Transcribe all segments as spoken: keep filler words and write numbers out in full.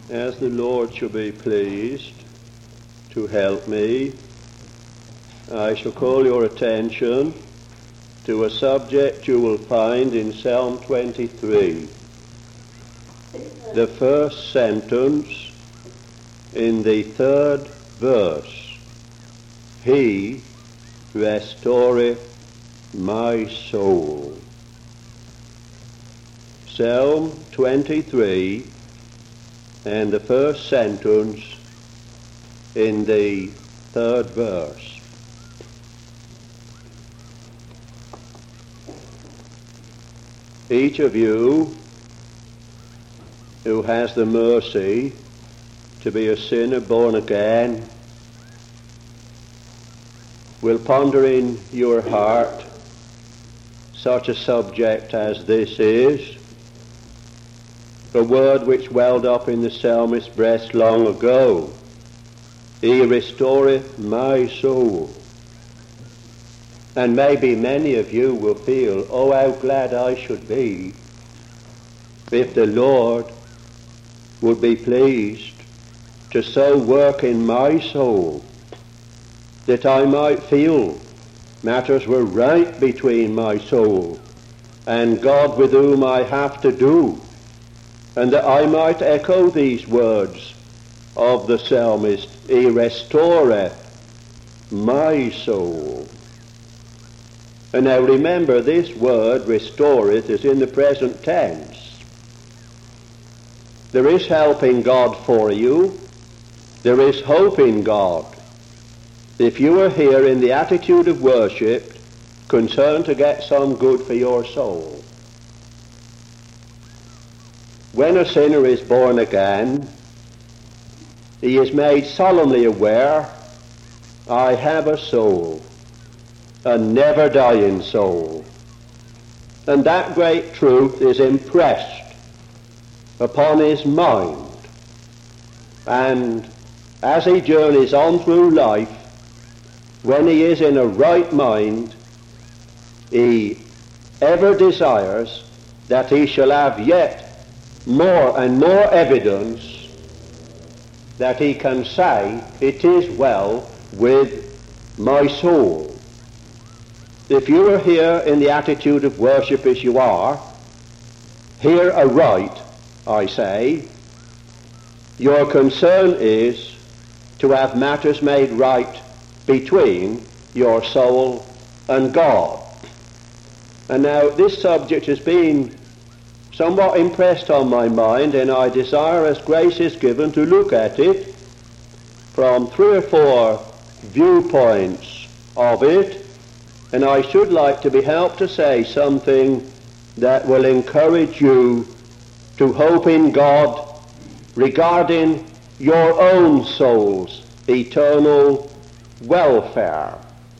as the Lord shall be pleased to help me, I shall call your attention to a subject you will find in Psalm twenty-three. The first sentence in the third verse. He restoreth my soul. Psalm twenty-three and the first sentence in the third verse. Each of you who has the mercy to be a sinner born again will ponder in your heart such a subject as this is, a word which welled up in the psalmist's breast long ago. He restoreth my soul. And maybe many of you will feel, oh, how glad I should be if the Lord would be pleased to so work in my soul that I might feel matters were right between my soul and God with whom I have to do, and that I might echo these words of the psalmist, He restoreth my soul. And now remember, this word restoreth is in the present tense. There is help in God for you. There is hope in God. If you are here in the attitude of worship, concerned to get some good for your soul. When a sinner is born again, he is made solemnly aware, I have a soul, a never-dying soul. And that great truth is impressed upon his mind. And as he journeys on through life, when he is in a right mind, he ever desires that he shall have yet more and more evidence that he can say, it is well with my soul. If you are here in the attitude of worship as you are, here aright, I say, your concern is to have matters made right between your soul and God. And now this subject has been somewhat impressed on my mind, and I desire, as grace is given, to look at it from three or four viewpoints of it, and I should like to be helped to say something that will encourage you to hope in God regarding your own soul's eternal welfare.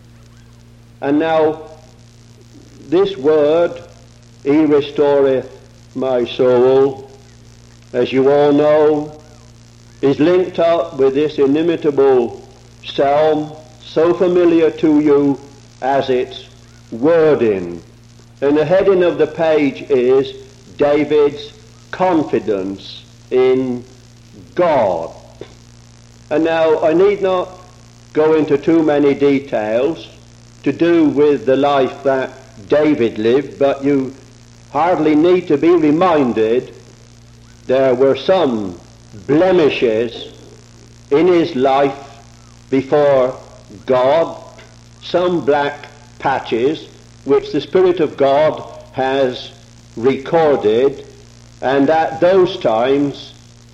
And now this word, He restoreth my soul, as you all know, is linked up with this inimitable psalm, so familiar to you as its wording. And the heading of the page is David's confidence in God. And now I need not go into too many details to do with the life that David lived, but you hardly need to be reminded there were some blemishes in his life before God, some black patches which the Spirit of God has recorded, and at those times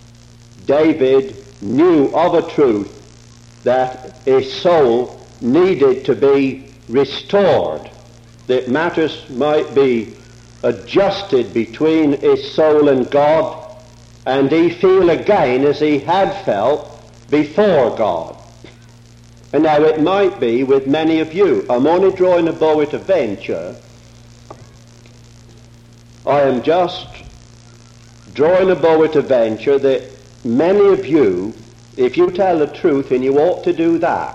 David knew of a truth that his soul needed to be restored, that matters might be adjusted between his soul and God, and he feel again as he had felt before God. And now it might be with many of you. I'm only drawing a bow at a venture. I am just drawing a bow at a venture that many of you, if you tell the truth, and you ought to do that,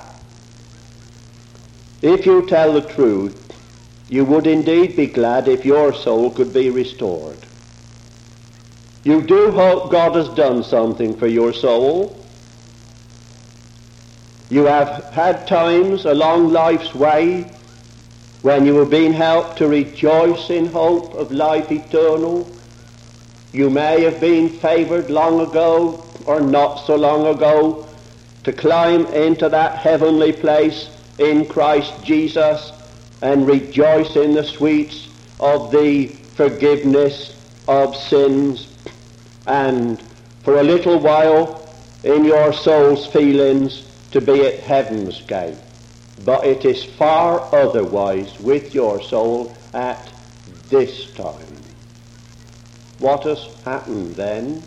if you tell the truth, you would indeed be glad if your soul could be restored. You do hope God has done something for your soul. You have had times along life's way when you have been helped to rejoice in hope of life eternal. You may have been favored long ago, or not so long ago, to climb into that heavenly place in Christ Jesus and rejoice in the sweets of the forgiveness of sins, and for a little while in your soul's feelings to be at heaven's gate. But it is far otherwise with your soul at this time. What has happened then?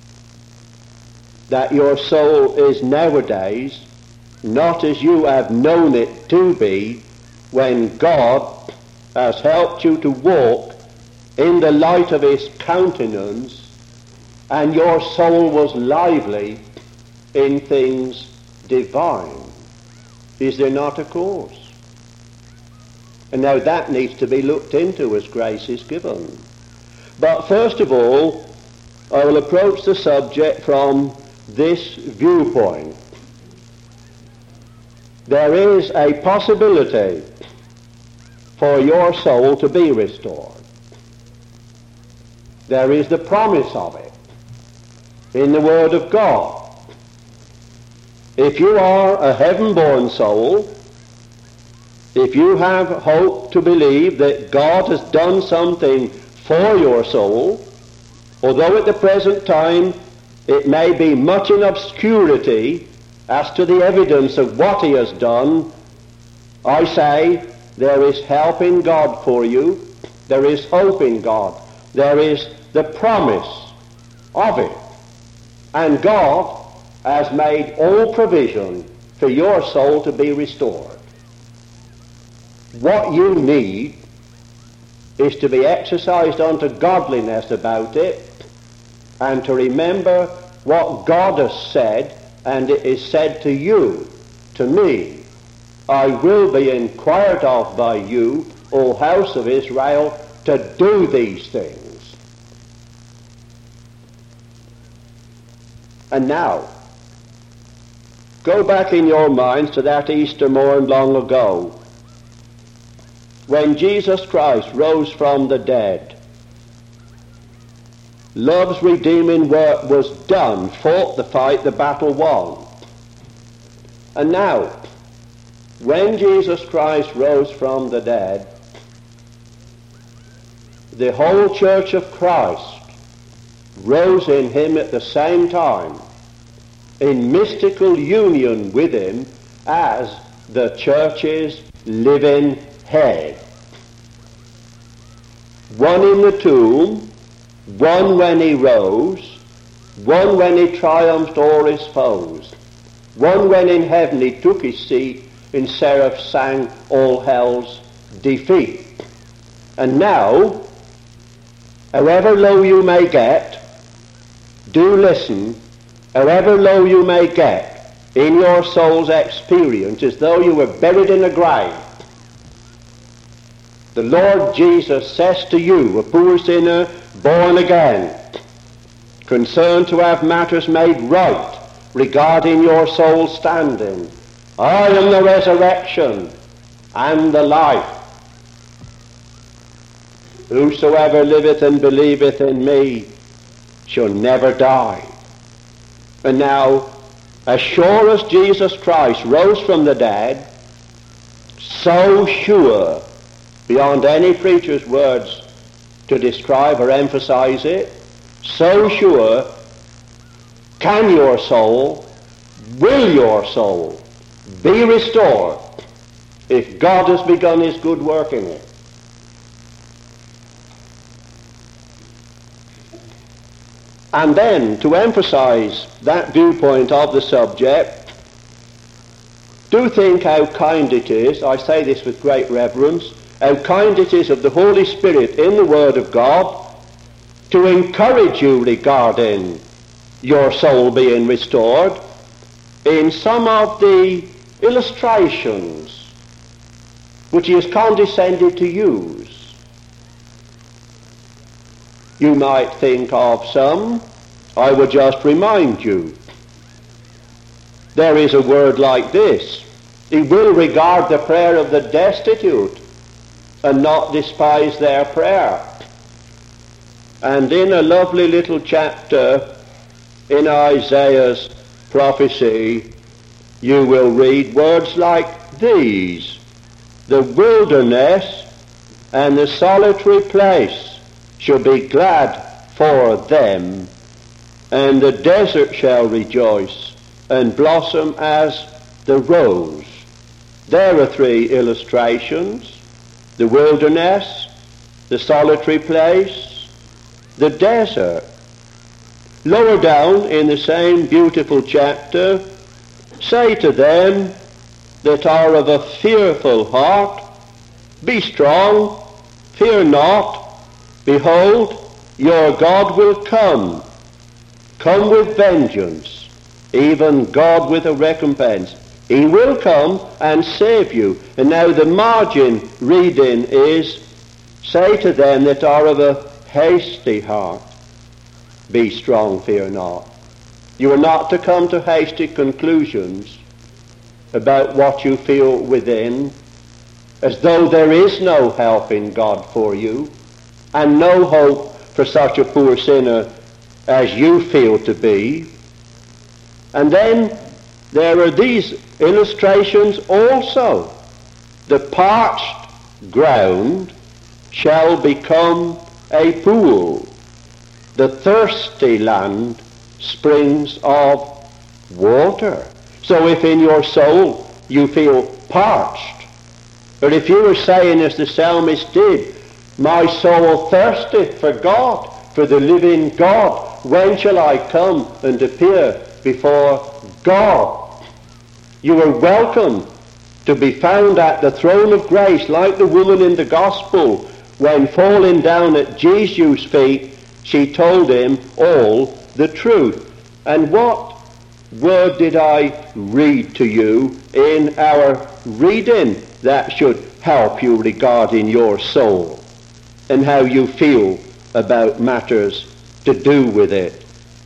That your soul is nowadays not as you have known it to be when God has helped you to walk in the light of his countenance, and your soul was lively in things divine. Is there not a course? And now that needs to be looked into as grace is given. But first of all, I will approach the subject from this viewpoint. There is a possibility for your soul to be restored. There is the promise of it in the Word of God. If you are a heaven-born soul, if you have hope to believe that God has done something for your soul, although at the present time it may be much in obscurity as to the evidence of what he has done, I say there is help in God for you. There is hope in God. There is the promise of it. And God has made all provision for your soul to be restored. What you need is to be exercised unto godliness about it, and to remember what God has said, and it is said to you, to me, I will be inquired of by you, O house of Israel, to do these things. And now, go back in your minds to that Easter morn long ago, when Jesus Christ rose from the dead. Love's redeeming work was done, fought the fight, the battle won. And now, when Jesus Christ rose from the dead, the whole church of Christ rose in him at the same time, in mystical union with him as the church's living head. One in the tomb, one when he rose, one when he triumphed o'er his foes, one when in heaven he took his seat, and seraphs sang all hell's defeat. And now, however low you may get, do listen, however low you may get in your soul's experience, as though you were buried in a grave, the Lord Jesus says to you, a poor sinner born again, concerned to have matters made right regarding your soul's standing, I am the resurrection and the life. Whosoever liveth and believeth in me shall never die. And now, as sure as Jesus Christ rose from the dead, so sure, beyond any preacher's words to describe or emphasize it, so sure can your soul, will your soul be restored if God has begun his good work in it. And then, to emphasize that viewpoint of the subject, do think how kind it is, I say this with great reverence, how kind it is of the Holy Spirit in the Word of God to encourage you regarding your soul being restored in some of the illustrations which he has condescended to use. you might think of some, I would just remind you. There is a word like this: he will regard the prayer of the destitute and not despise their prayer. And in a lovely little chapter in Isaiah's prophecy, you will read words like these: the wilderness and the solitary place shall be glad for them, and the desert shall rejoice and blossom as the rose. There are three illustrations: the wilderness, the solitary place, the desert. Lower down in the same beautiful chapter, say to them that are of a fearful heart, be strong, fear not, behold, your God will come, come with vengeance, even God with a recompense. He will come and save you. And now the margin reading is, say to them that are of a hasty heart, be strong, fear not. You are not to come to hasty conclusions about what you feel within, as though there is no help in God for you, and no hope for such a poor sinner as you feel to be. And then there are these illustrations also: the parched ground shall become a pool, the thirsty land springs of water. So if in your soul you feel parched, or if you were saying, as the psalmist did, my soul thirsteth for God, for the living God, when shall I come and appear before God? You are welcome to be found at the throne of grace, like the woman in the gospel, when falling down at Jesus' feet, she told him all the truth. And what word did I read to you in our reading that should help you regarding your soul and how you feel about matters to do with it?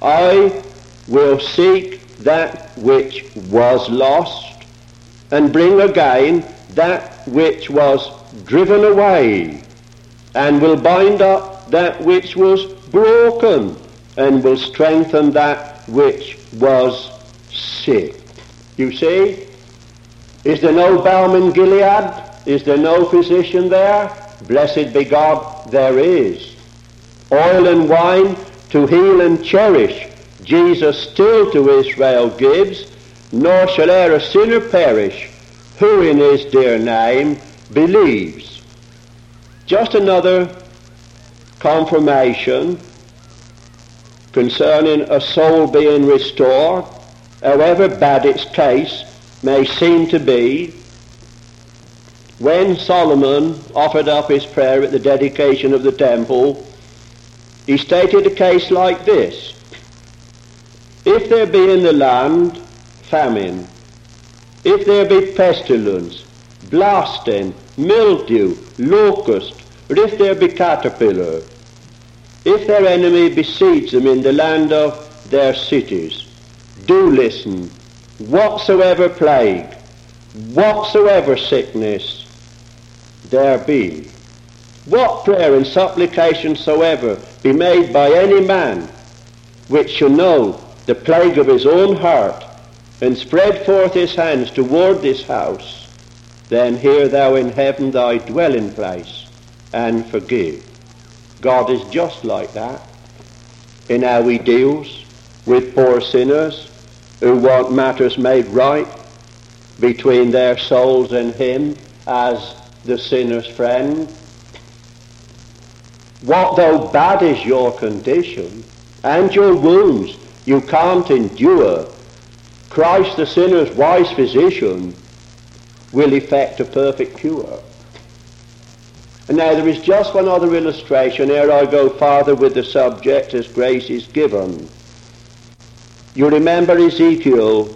I will seek that which was lost, and bring again that which was driven away, and will bind up that which was broken, and will strengthen that which was sick. You see, is there no balm in Gilead? Is there no physician there? Blessed be God, there is. Oil and wine to heal and cherish, Jesus still to Israel gives, nor shall e'er a sinner perish who in his dear name believes. Just another confirmation concerning a soul being restored, however bad its case may seem to be. When Solomon offered up his prayer at the dedication of the temple, he stated a case like this: if there be in the land famine, if there be pestilence, blasting, mildew, locust, or if there be caterpillar, if their enemy besiege them in the land of their cities, do listen, whatsoever plague, whatsoever sickness there be, what prayer and supplication soever be made by any man, which shall know the plague of his own heart, and spread forth his hands toward this house, then hear thou in heaven thy dwelling place, and forgive. God is just like that in how he deals with poor sinners who want matters made right between their souls and him as the sinner's friend. What though bad is your condition and your wounds you can't endure, Christ the sinner's wise physician will effect a perfect cure. And now there is just one other illustration ere I go farther with the subject as grace is given. You remember Ezekiel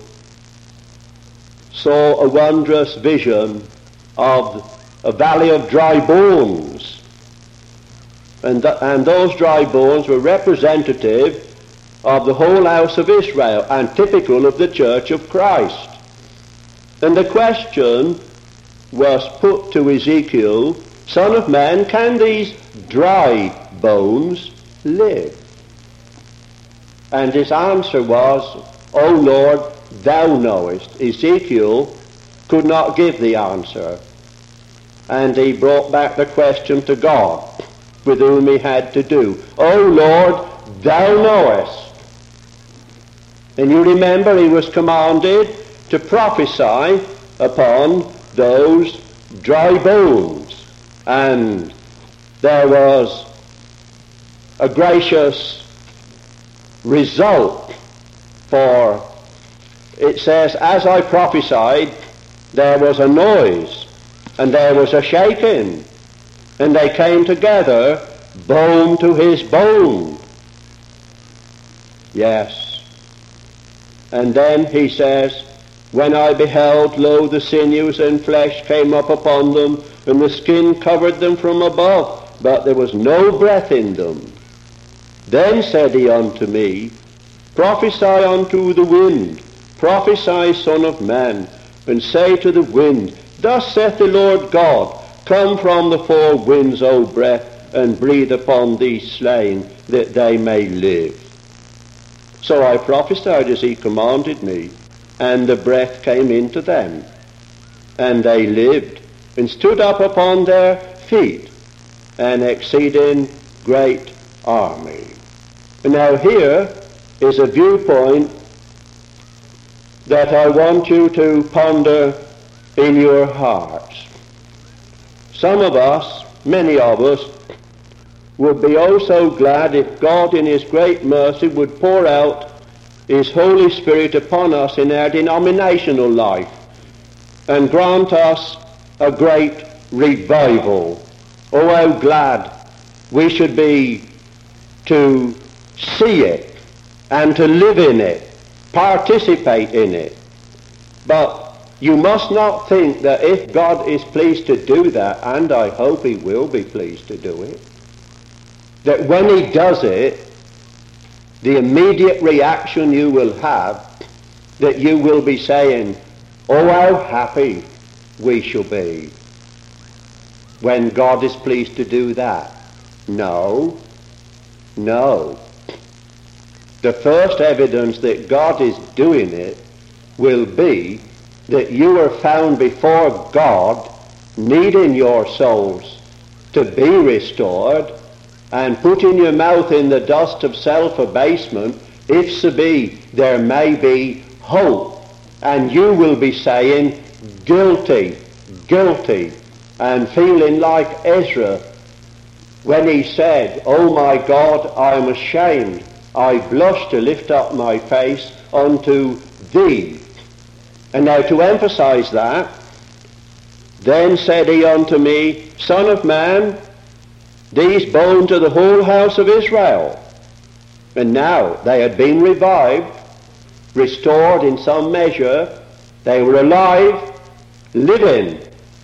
saw a wondrous vision of a valley of dry bones. And, th- and those dry bones were representative of the whole house of Israel and typical of the church of Christ. And the question was put to Ezekiel, Son of man, can these dry bones live? And his answer was, O Lord, thou knowest. Ezekiel could not give the answer. And he brought back the question to God, with whom he had to do. O Lord, thou knowest. And you remember he was commanded to prophesy upon those dry bones. And there was a gracious result, for it says, as I prophesied, there was a noise, and there was a shaking, and they came together, bone to his bone. Yes. And then he says, when I beheld, lo, the sinews and flesh came up upon them, and the skin covered them from above, but there was no breath in them. Then said he unto me, prophesy unto the wind, prophesy, son of man, and say to the wind, thus saith the Lord God, come from the four winds, O breath, and breathe upon these slain, that they may live. So I prophesied as he commanded me, and the breath came into them, and they lived, and stood up upon their feet, an exceeding great army. And now here is a viewpoint that I want you to ponder in your hearts. Some of us, many of us, would be oh so glad if God in his great mercy would pour out his Holy Spirit upon us in our denominational life and grant us a great revival. Oh, how glad we should be to see it and to live in it, participate in it. But you must not think that if God is pleased to do that, and I hope he will be pleased to do it, that when he does it, the immediate reaction you will have, that you will be saying, oh, how happy we shall be when God is pleased to do that. No, no. The first evidence that God is doing it will be that you are found before God needing your souls to be restored, and putting your mouth in the dust of self-abasement, if so be there may be hope. And you will be saying, guilty, guilty, and feeling like Ezra when he said, oh my God, I am ashamed, I blush to lift up my face unto thee. And now to emphasize that, then said he unto me, Son of man, these bones are the whole house of Israel. And now they had been revived, restored in some measure. They were alive, living.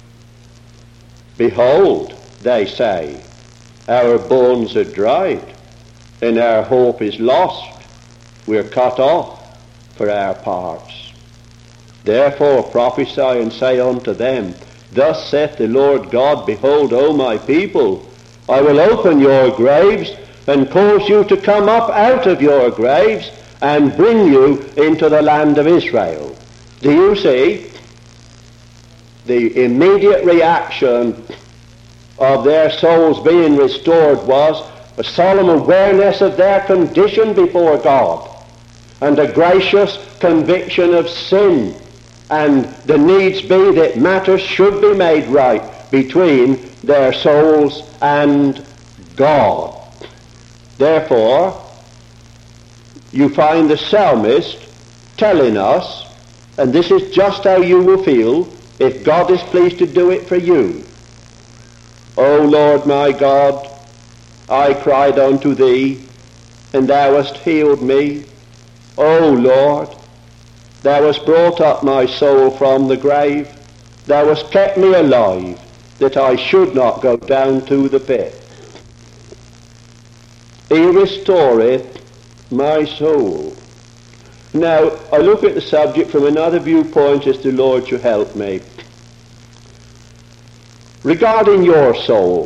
Behold, they say, our bones are dried, and our hope is lost. We're cut off for our parts. Therefore prophesy and say unto them, thus saith the Lord God, behold, O my people, I will open your graves and cause you to come up out of your graves and bring you into the land of Israel. Do you see? The immediate reaction of their souls being restored was a solemn awareness of their condition before God and a gracious conviction of sin, and the needs be that matters should be made right between their souls and God. Therefore, you find the psalmist telling us, and this is just how you will feel if God is pleased to do it for you. O Lord my God, I cried unto thee, and thou hast healed me. O Lord, thou hast brought up my soul from the grave. Thou hast kept me alive, that I should not go down to the pit. he restoreth my soul. Now, I look at the subject from another viewpoint as the Lord should help me. Regarding your soul,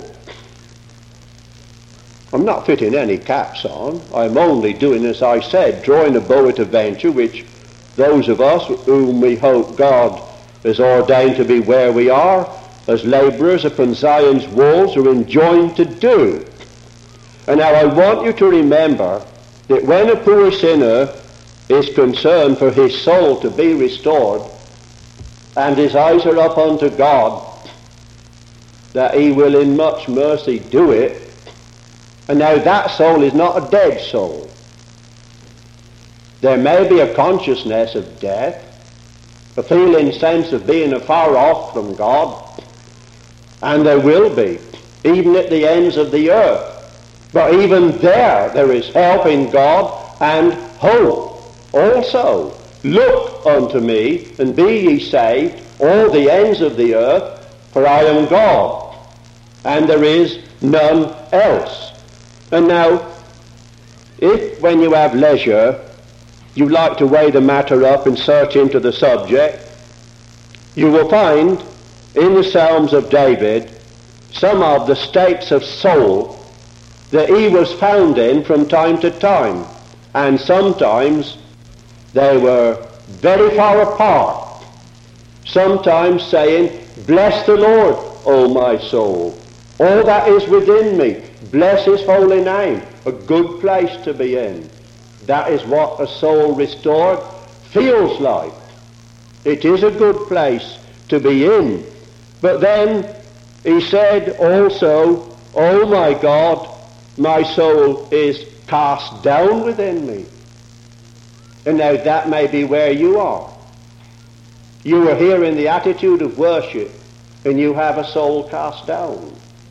I'm not fitting any caps on. I'm only doing, as I said, drawing a bow at a venture which those of us whom we hope God has ordained to be where we are, as labourers upon Zion's walls, are enjoined to do. And now I want you to remember that when a poor sinner is concerned for his soul to be restored, and his eyes are up unto God, that he will in much mercy do it. And now that soul is not a dead soul. There may be a consciousness of death, a feeling sense of being afar off from God, and there will be, even at the ends of the earth. But even there, there is help in God and hope. Also, look unto me, and be ye saved, all the ends of the earth, for I am God, and there is none else. And now, if when you have leisure, you like to weigh the matter up and search into the subject, you will find in the Psalms of David some of the states of soul that he was found in from time to time, and sometimes they were very far apart, sometimes saying, "Bless the Lord, O my soul, all that is within me, bless his holy name." A good place to be in. That is what a soul restored feels like. It is a good place to be in. But then he said also, "Oh my God, my soul is cast down within me." And now that may be where you are. You are here in the attitude of worship, and you have a soul cast down.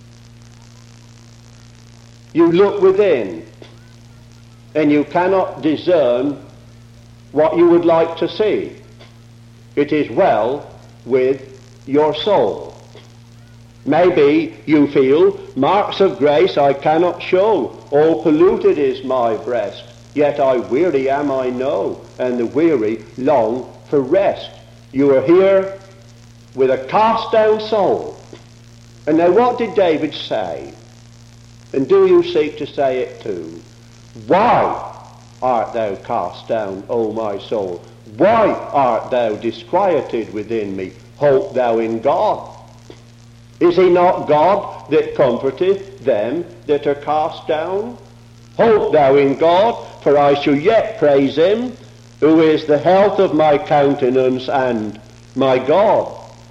You look within, and you cannot discern what you would like to see. It is well with your soul. Maybe you feel, "Marks of grace I cannot show, all polluted is my breast, yet I weary am I know, and the weary long for rest." You are here with a cast-down soul. And now what did David say? And do you seek to say it too? "Why art thou cast down, O my soul? Why art thou disquieted within me? Hope thou in God. Is he not God that comforteth them that are cast down? Hope thou in God, for I shall yet praise him, who is the health of my countenance and my God."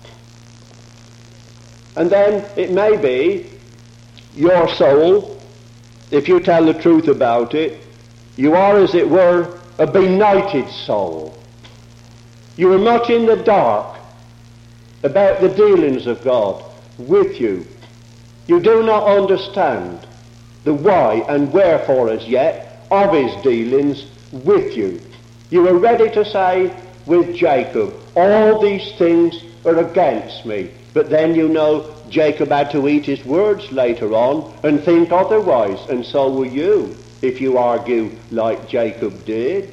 And then it may be your soul, if you tell the truth about it, you are, as it were, a benighted soul. You are much in the dark about the dealings of God with you. You do not understand the why and wherefore as yet of his dealings with you. You are ready to say with Jacob, "All these things are against me." But then you know Jacob had to eat his words later on and think otherwise, and so will you if you argue like Jacob did.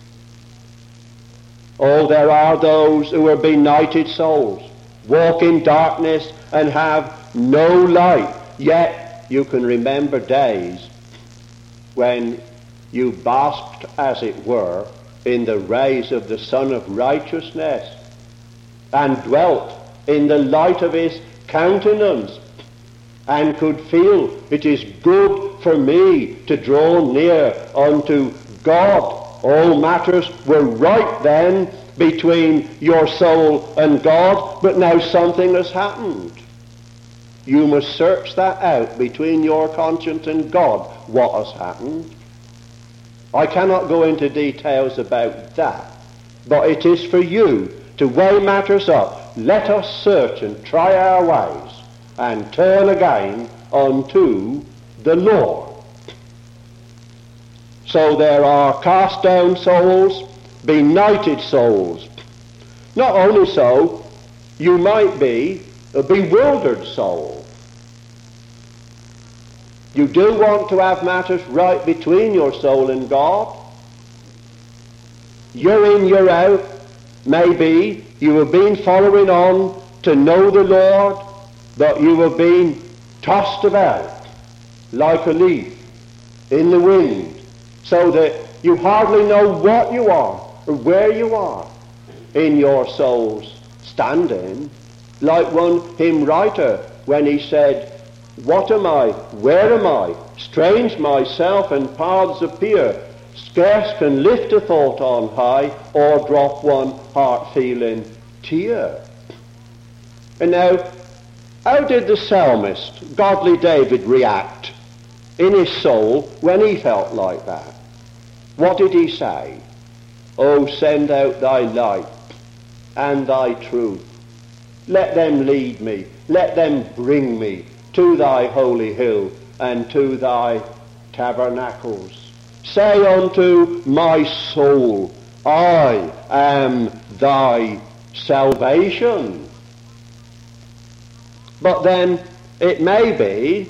Oh, there are those who are benighted souls, walk in darkness and have no light. Yet you can remember days when you basked, as it were, in the rays of the Sun of Righteousness and dwelt in the light of his countenance and could feel, "It is good for me to draw near unto God." All matters were right then between your soul and God, but now something has happened. You must search that out between your conscience and God, what has happened. I cannot go into details about that, but it is for you to weigh matters up. Let us search and try our ways and turn again unto the Lord. So there are cast down souls, benighted souls. Not only so, you might be a bewildered soul. You do want to have matters right between your soul and God. You're in, you're out. Maybe you have been following on to know the Lord, but you have been tossed about like a leaf in the wind, so that you hardly know what you are or where you are in your soul's standing. Like one hymn writer when he said, "What am I? Where am I? Strange myself and paths appear. Scarce can lift a thought on high, or drop one heart-feeling tear." And now, how did the psalmist, godly David, react in his soul when he felt like that? What did he say? "Oh, send out thy light and thy truth. Let them lead me, let them bring me to thy holy hill and to thy tabernacles. Say unto my soul, I am thy salvation." But then it may be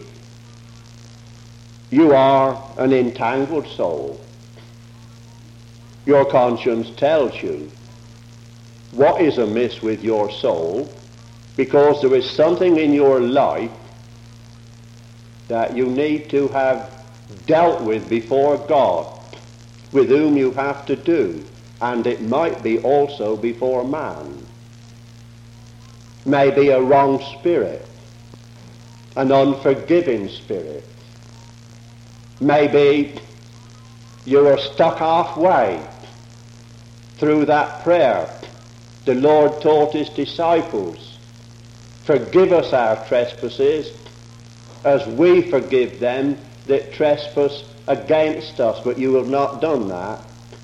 you are an entangled soul. Your conscience tells you what is amiss with your soul, because there is something in your life that you need to have dealt with before God, with whom you have to do, and it might be also before man. Maybe a wrong spirit, an unforgiving spirit. Maybe you are stuck halfway through that prayer the Lord taught his disciples, "Forgive us our trespasses as we forgive them that trespass against us," but you have not done that.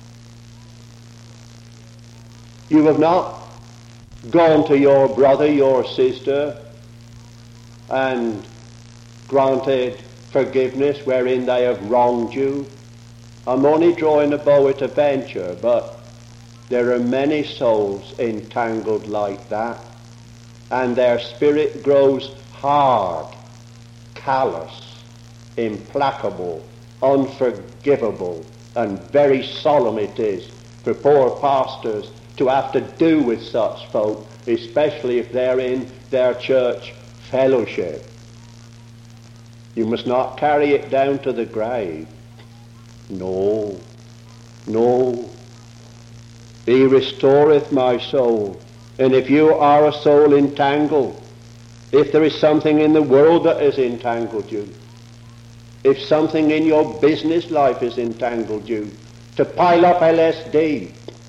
You have not gone to your brother, your sister, and granted forgiveness wherein they have wronged you. I'm only drawing a bow at a venture, but there are many souls entangled like that, and their spirit grows hard, callous, implacable, unforgivable, and very solemn it is for poor pastors to have to do with such folk, especially if they're in their church fellowship. You must not carry it down to the grave. No, no. He restoreth my soul. And if you are a soul entangled, if there is something in the world that has entangled you, if something in your business life has entangled you, to pile up L S D,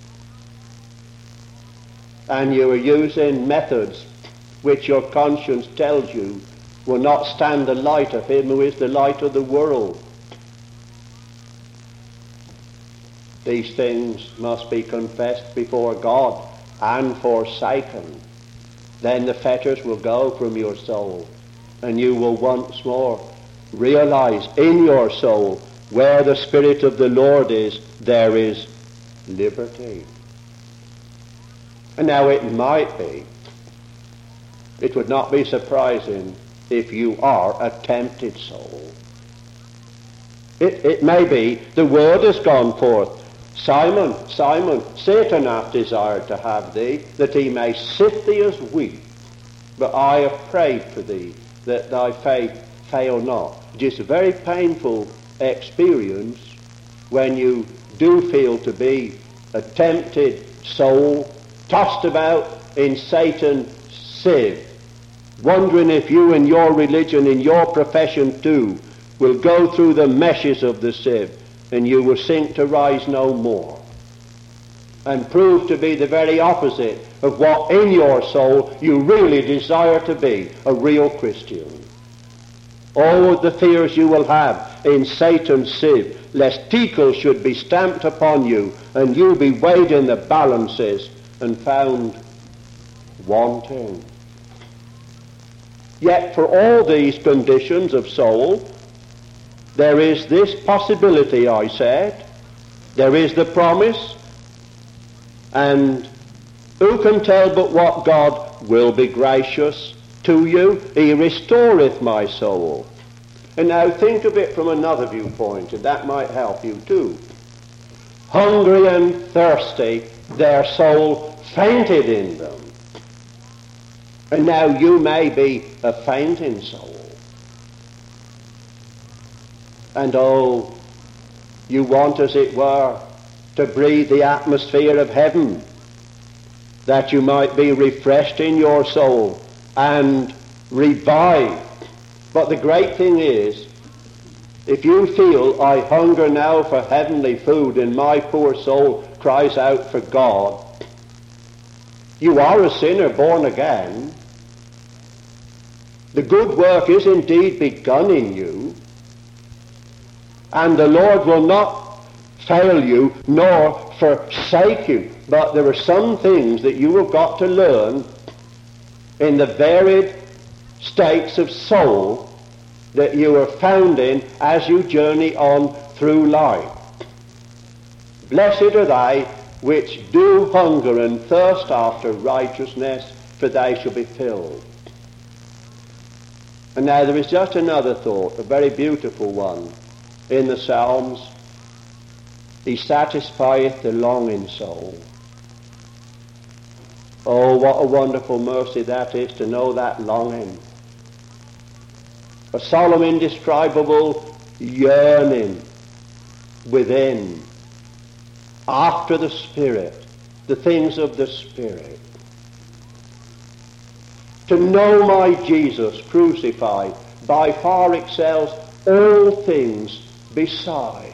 and you are using methods which your conscience tells you will not stand the light of him who is the light of the world, these things must be confessed before God and forsaken. Then the fetters will go from your soul, and you will once more realize in your soul, where the Spirit of the Lord is, there is liberty. And now it might be, it would not be surprising if you are a tempted soul. It, it may be the word has gone forth, "Simon, Simon, Satan hath desired to have thee, that he may sift thee as wheat. But I have prayed for thee, that thy faith fail not." It is a very painful experience when you do feel to be a tempted soul, tossed about in Satan's sieve, wondering if you and your religion and your profession too will go through the meshes of the sieve, and you will sink to rise no more, and prove to be the very opposite of what in your soul you really desire to be, a real Christian. Oh, the fears you will have in Satan's sieve, lest Tickle should be stamped upon you, and you be weighed in the balances and found wanting. Yet for all these conditions of soul, there is this possibility, I said. There is the promise, and who can tell but what God will be gracious to you? He restoreth my soul. And now think of it from another viewpoint, and that might help you too. Hungry and thirsty, their soul fainted in them. And now you may be a fainting soul. And oh, you want, as it were, to breathe the atmosphere of heaven, that you might be refreshed in your soul and revived. But the great thing is, if you feel, I hunger now for heavenly food, and my poor soul cries out for God, you are a sinner born again. The good work is indeed begun in you, and the Lord will not fail you nor forsake you. But there are some things that you have got to learn in the varied states of soul that you are found in as you journey on through life. Blessed are they which do hunger and thirst after righteousness, for they shall be filled. And now there is just another thought, a very beautiful one, in the Psalms. He satisfieth the longing soul. Oh, what a wonderful mercy that is, to know that longing. A solemn, indescribable yearning within after the Spirit, the things of the Spirit. To know my Jesus crucified by far excels all things beside.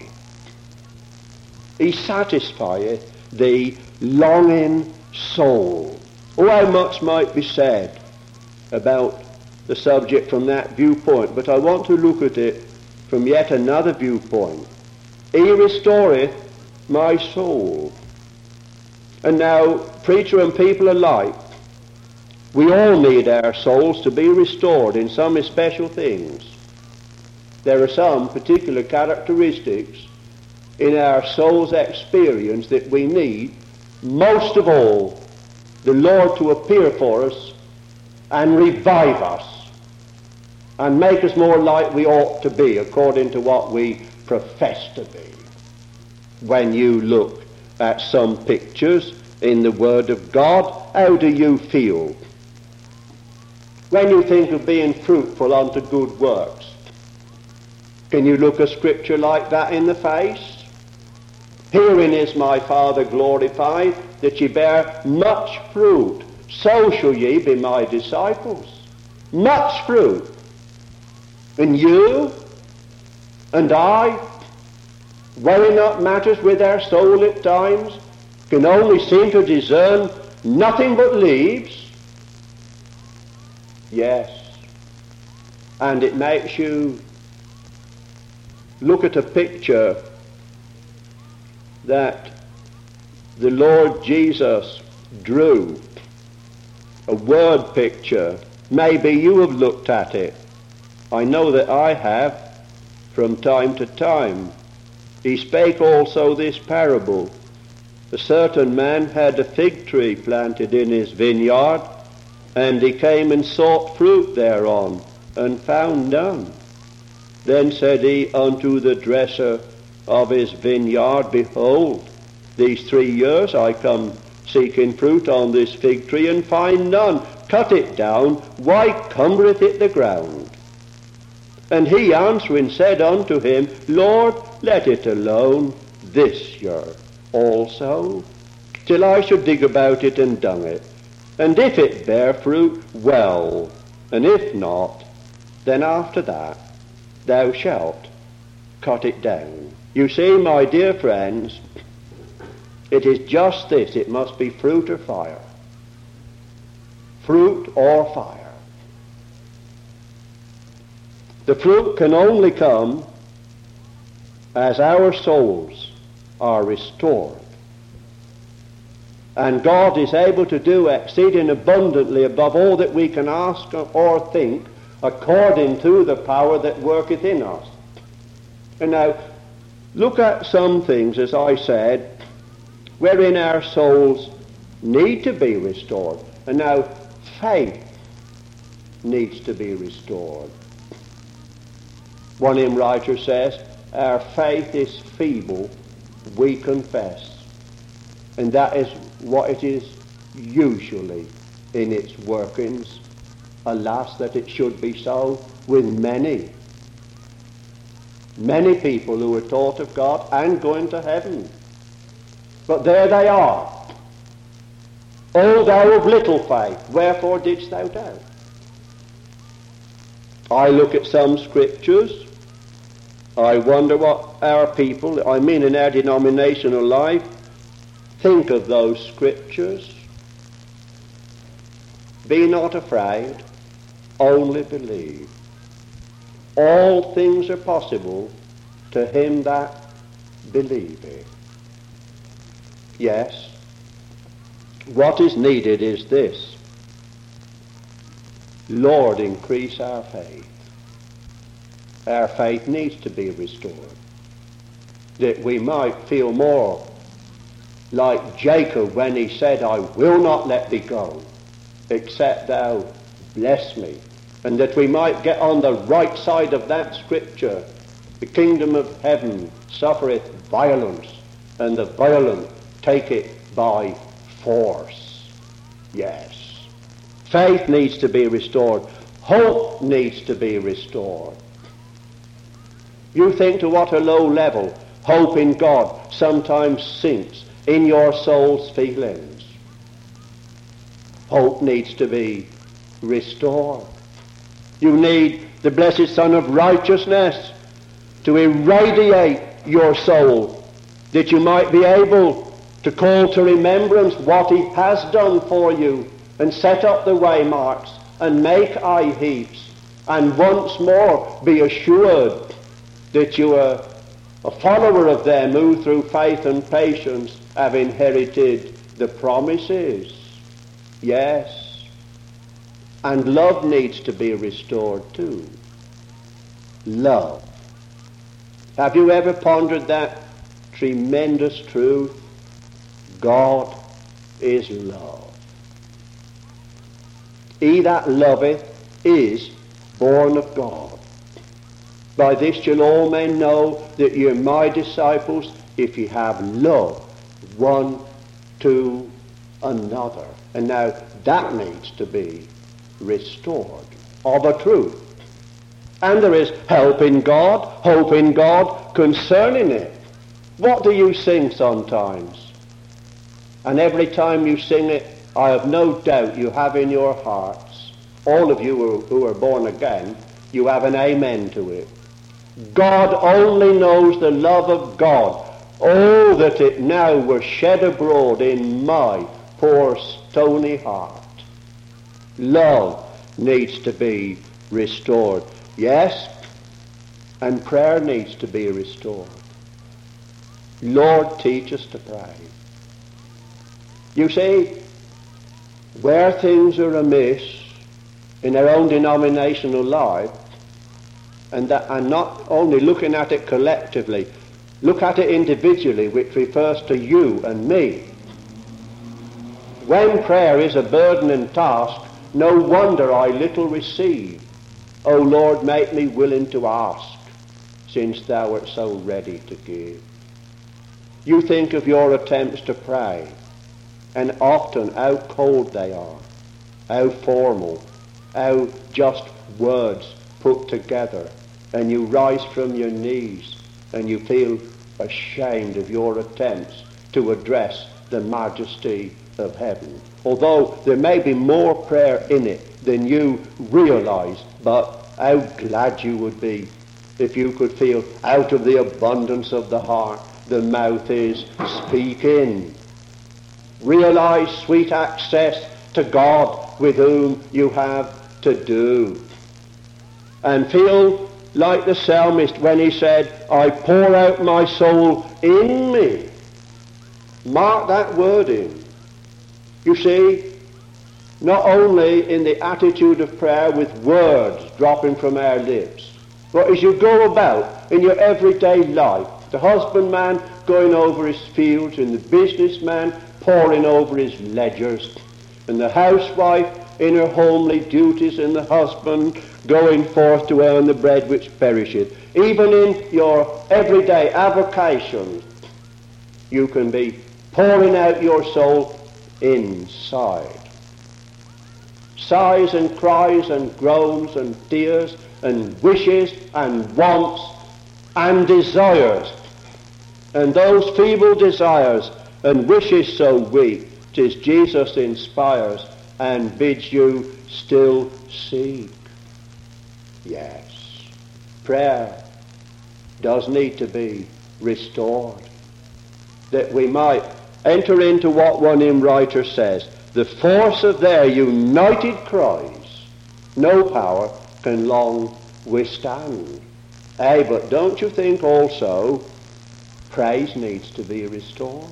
He satisfieth the longing soul. Oh, how much might be said about the subject from that viewpoint, but I want to look at it from yet another viewpoint. He restoreth my soul. And now, preacher and people alike, we all need our souls to be restored in some especial things. There are some particular characteristics in our soul's experience that we need, most of all, the Lord to appear for us and revive us and make us more like we ought to be according to what we profess to be. When you look at some pictures in the Word of God, how do you feel? When you think of being fruitful unto good works, can you look a scripture like that in the face? Herein is my Father glorified, that ye bear much fruit. So shall ye be my disciples. Much fruit. And you and I, weighing up matters with our soul at times, can only seem to discern nothing but leaves. Yes. And it makes you look at a picture that the Lord Jesus drew, a word picture. Maybe you have looked at it. I know that I have from time to time. He spake also this parable. A certain man had a fig tree planted in his vineyard, and he came and sought fruit thereon, and found none. Then said he unto the dresser of his vineyard, Behold, these three years I come seeking fruit on this fig tree, and find none. Cut it down, why cumbereth it the ground? And he answering said unto him, Lord, let it alone this year also, till I should dig about it and dung it. And if it bear fruit, well, and if not, then after that thou shalt cut it down. You see, my dear friends, it is just this. It must be fruit or fire. Fruit or fire. The fruit can only come as our souls are restored. And God is able to do exceeding abundantly above all that we can ask or think, according to the power that worketh in us. And now, look at some things, as I said, wherein our souls need to be restored. And now, faith needs to be restored. One hymn writer says, our faith is feeble, we confess. And that is what it is usually in its workings. Alas, that it should be so with many. Many people who are taught of God and going to heaven. But there they are. O thou of little faith, wherefore didst thou doubt? I look at some scriptures. I wonder what our people, I mean in our denominational life, think of those scriptures. Be not afraid, only believe. All things are possible to him that believeth. Yes, what is needed is this. Lord, increase our faith. Our faith needs to be restored, that we might feel more like Jacob when he said, I will not let thee go, except thou bless me. And that we might get on the right side of that scripture. The kingdom of heaven suffereth violence, and the violent take it by force. Yes. Faith needs to be restored. Hope needs to be restored. You think to what a low level hope in God sometimes sinks in your soul's feelings. Hope needs to be restored. You need the blessed Son of Righteousness to irradiate your soul, that you might be able to call to remembrance what he has done for you, and set up the waymarks and make eye heaps, and once more be assured that you are a follower of them who through faith and patience have inherited the promises. Yes. And love needs to be restored too. Love. Have you ever pondered that tremendous truth? God is love. He that loveth is born of God. By this shall all men know that ye are my disciples, if ye have love one to another. And now that needs to be restored of a truth. And there is help in God, hope in God concerning it. What do you sing sometimes? And every time you sing it, I have no doubt you have in your hearts, all of you who, who are born again, you have an amen to it. God only knows the love of God. Oh, that it now were shed abroad in my poor stony heart. Love needs to be restored. Yes, and prayer needs to be restored. Lord, teach us to pray. You see, where things are amiss in our own denominational life, and that and not only looking at it collectively, look at it individually, which refers to you and me. When prayer is a burden and task, no wonder I little receive. O Lord, make me willing to ask, since thou art so ready to give. You think of your attempts to pray, and often how cold they are, how formal, how just words put together, and you rise from your knees and you feel ashamed of your attempts to address the majesty of heaven. Although there may be more prayer in it than you realize, but how glad you would be if you could feel out of the abundance of the heart the mouth is speaking. Realize sweet access to God with whom you have to do. And feel like the psalmist when he said, I pour out my soul in me. Mark that word in. You see, not only in the attitude of prayer with words dropping from our lips, but as you go about in your everyday life, the husbandman going over his fields and the businessman poring over his ledgers, and the housewife in her homely duties, and the husband going forth to earn the bread which perisheth. Even in your everyday avocations, you can be pouring out your soul inside. Sighs and cries and groans and tears and wishes and wants and desires. And those feeble desires and wishes so weak, 'tis Jesus inspires and bids you still seek. Yes, prayer does need to be restored, that we might enter into what one hymn writer says, the force of their united cries no power can long withstand. Hey, but don't you think also praise needs to be restored?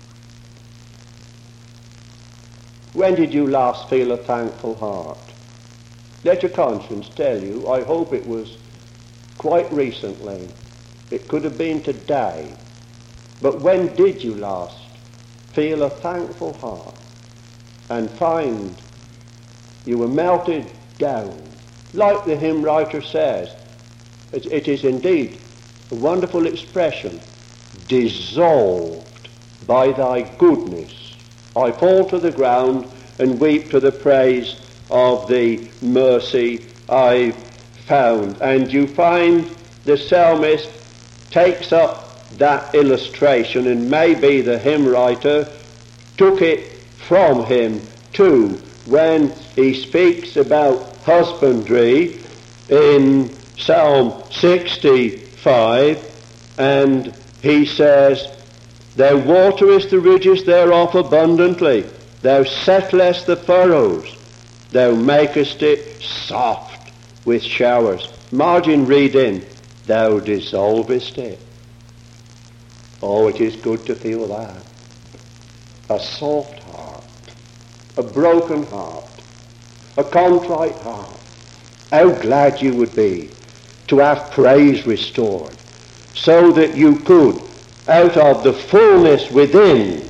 When did you last feel a thankful heart? Let your conscience tell you. I hope it was quite recently. It could have been today. But when did you last feel a thankful heart and find you were melted down? Like the hymn writer says, it, it is indeed a wonderful expression, dissolved by thy goodness. I fall to the ground and weep to the praise of the mercy I found. And you find the psalmist takes up that illustration, and maybe the hymn writer took it from him too when he speaks about husbandry in Psalm sixty-five, and he says, thou waterest the ridges thereof abundantly, thou settlest the furrows, thou makest it soft with showers. Margin read in, thou dissolvest it. Oh, it is good to feel that. A soft heart, a broken heart, a contrite heart. How glad you would be to have praise restored, so that you could, out of the fullness within,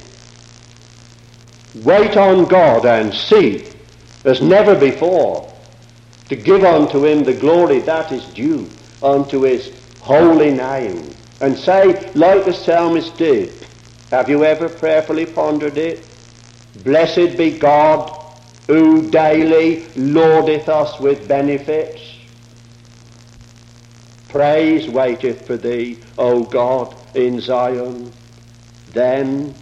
wait on God and seek as never before, to give unto him the glory that is due unto his holy name. And say, like the psalmist did, have you ever prayerfully pondered it? Blessed be God who daily loadeth us with benefits. Praise waiteth for thee, O God, in Zion. Then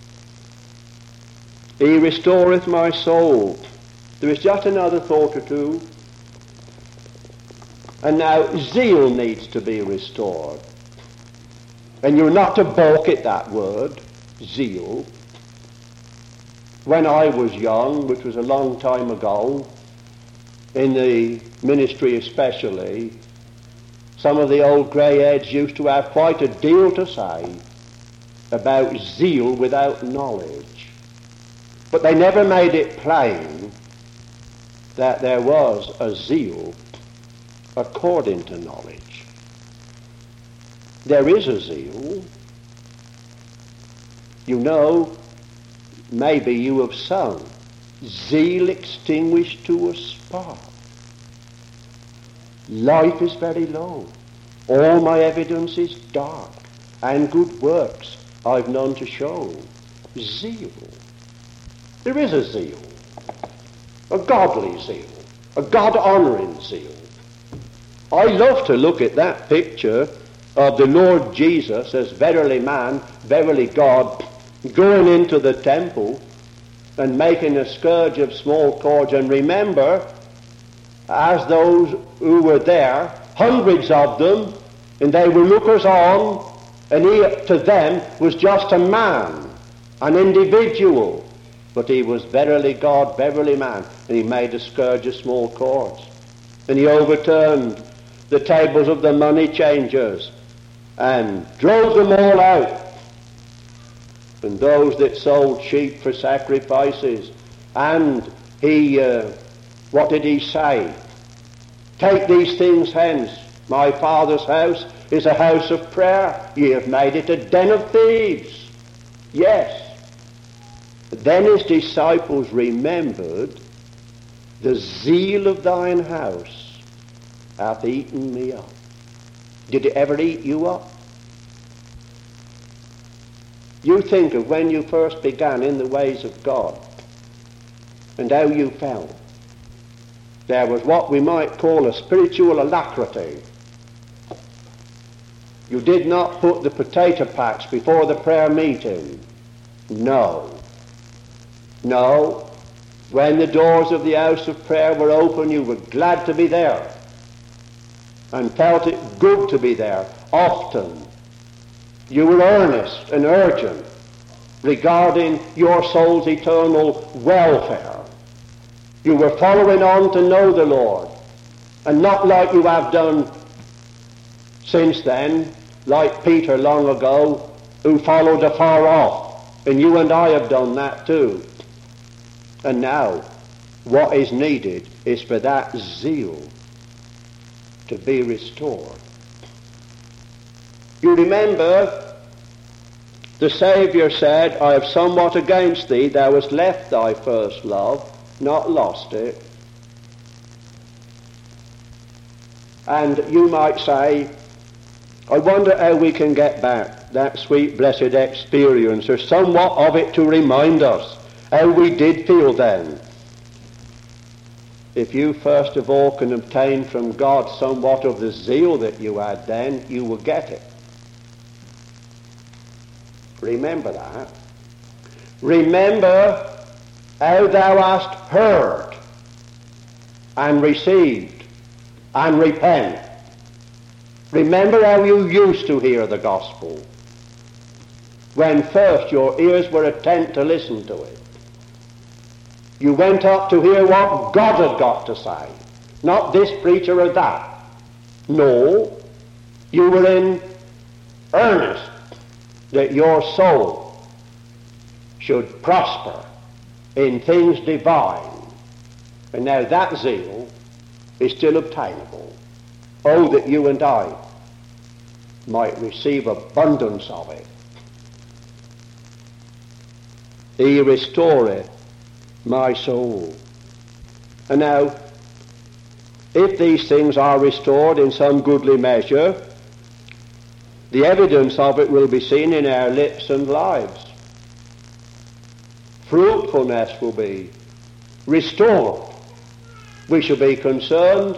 he restoreth my soul. There is just another thought or two. And now zeal needs to be restored. And you're not to balk at that word, zeal. When I was young, which was a long time ago, in the ministry especially, some of the old greyheads used to have quite a deal to say about zeal without knowledge. But they never made it plain that there was a zeal according to knowledge. There is a zeal. You know, maybe you have sung, zeal extinguished to a spark. Life is very low. All my evidence is dark, and good works I've none to show. Zeal. There is a zeal, a godly zeal, a God-honouring zeal. I love to look at that picture of the Lord Jesus as verily man, verily God, going into the temple and making a scourge of small cords. And remember, as those who were there, hundreds of them, and they were lookers on, and he to them was just a man, an individual, but he was verily God, verily man, and he made a scourge of small cords. And he overturned the tables of the money changers and drove them all out. And those that sold sheep for sacrifices. And he, uh, what did he say? Take these things hence. My Father's house is a house of prayer. Ye have made it a den of thieves. Yes. But then his disciples remembered The zeal of thine house hath eaten me up. Did it ever eat you up? You think of when you first began in the ways of God and how you felt. There was what we might call a spiritual alacrity. You did not put the potato patch before the prayer meeting. No. No. When the doors of the house of prayer were open, you were glad to be there and felt it good to be there often. You were earnest and urgent regarding your soul's eternal welfare. You were following on to know the Lord, and not like you have done since then, like Peter long ago, who followed afar off, and you and I have done that too. And now, what is needed is for that zeal to be restored. You remember, the Saviour said, I have somewhat against thee, thou hast left thy first love, not lost it. And you might say, I wonder how we can get back that sweet blessed experience, or somewhat of it to remind us how we did feel then. If you first of all can obtain from God somewhat of the zeal that you had then, you will get it. Remember that. Remember how thou hast heard and received and repent. Remember how you used to hear the gospel when first your ears were attent to listen to it. You went up to hear what God had got to say, not this preacher or that. No, you were in earnest that your soul should prosper in things divine. And now that zeal is still obtainable. Oh, that you and I might receive abundance of it. He restoreth my soul. And now, if these things are restored in some goodly measure, the evidence of it will be seen in our lips and lives. Fruitfulness will be restored. We shall be concerned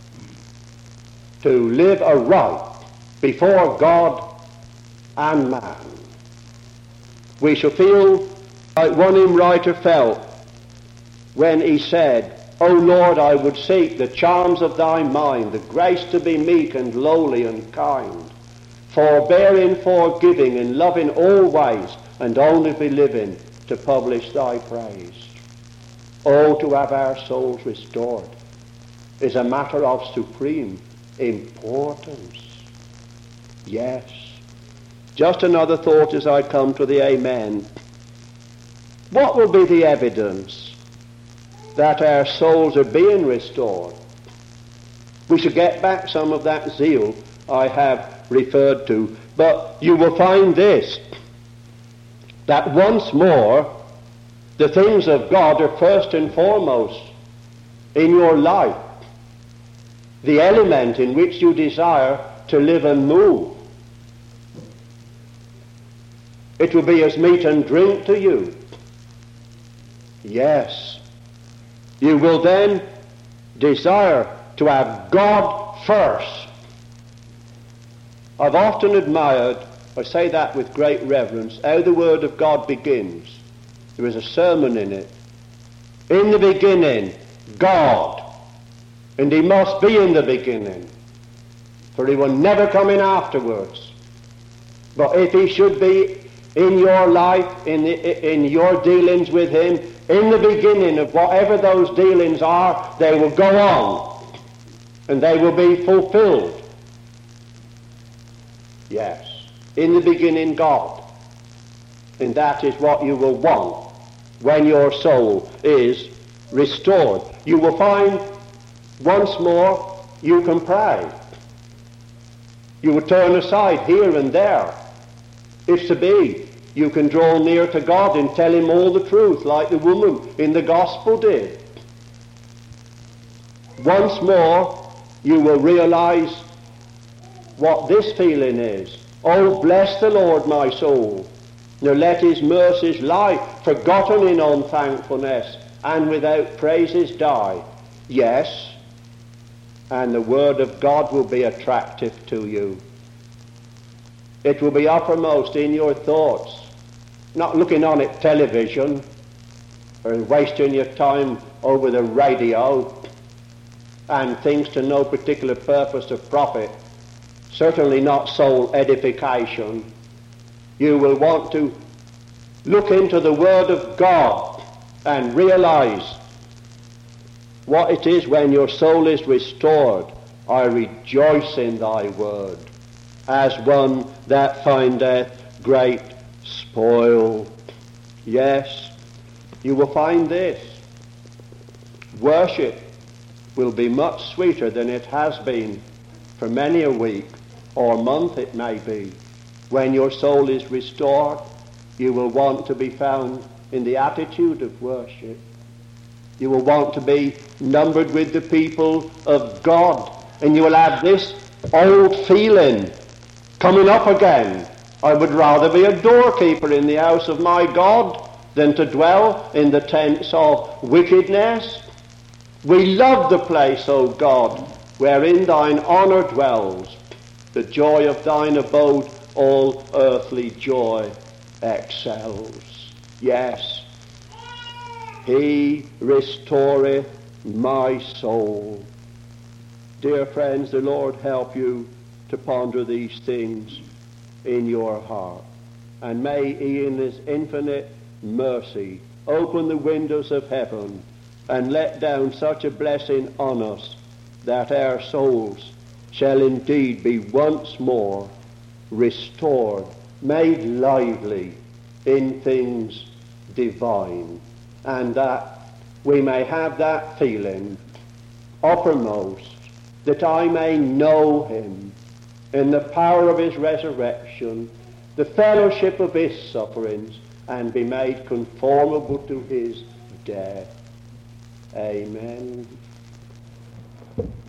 to live aright before God and man. We shall feel like one hymn writer felt when he said, O Lord, I would seek the charms of thy mind, the grace to be meek and lowly and kind, forbearing, forgiving, and loving always, and only be living to publish thy praise. Oh, to have our souls restored is a matter of supreme importance. Yes. Just another thought as I come to the amen. What will be the evidence that our souls are being restored? We should get back some of that zeal I have referred to. But you will find this, that once more the things of God are first and foremost in your life, the element in which you desire to live and move. It will be as meat and drink to you. Yes. You will then desire to have God first. I've often admired, I say that with great reverence, how the Word of God begins. There is a sermon in it. In the beginning, God. And he must be in the beginning, for he will never come in afterwards. But if he should be in your life, in, the, in your dealings with him, in the beginning of whatever those dealings are, they will go on, and they will be fulfilled. Yes, in the beginning God. And that is what you will want when your soul is restored. You will find once more you can pray. You will turn aside here and there. If so be, you can draw near to God and tell him all the truth, like the woman in the gospel did. once more you will realize what this feeling is. Oh, bless the Lord, my soul. Now let his mercies lie, forgotten in unthankfulness, and without praises die. Yes, and the word of God will be attractive to you. It will be uppermost in your thoughts, not looking on at television or wasting your time over the radio and things to no particular purpose of profit, certainly not soul edification. You will want to look into the Word of God and realize what it is when your soul is restored. I rejoice in thy word, as one that findeth great spoil. Yes, you will find this. Worship will be much sweeter than it has been for many a week or month it may be. When your soul is restored, you will want to be found in the attitude of worship. You will want to be numbered with the people of God, and you will have this old feeling coming up again. I would rather be a doorkeeper in the house of my God than to dwell in the tents of wickedness. We love the place, O God, wherein thine honour dwells. The joy of thine abode all earthly joy excels. Yes, he restoreth my soul. Dear friends, the Lord help you to ponder these things in your heart. And may he in his infinite mercy open the windows of heaven and let down such a blessing on us that our souls shall indeed be once more restored, made lively in things divine, and that we may have that feeling uppermost, that I may know him in the power of his resurrection, the fellowship of his sufferings, and be made conformable to his death. Amen.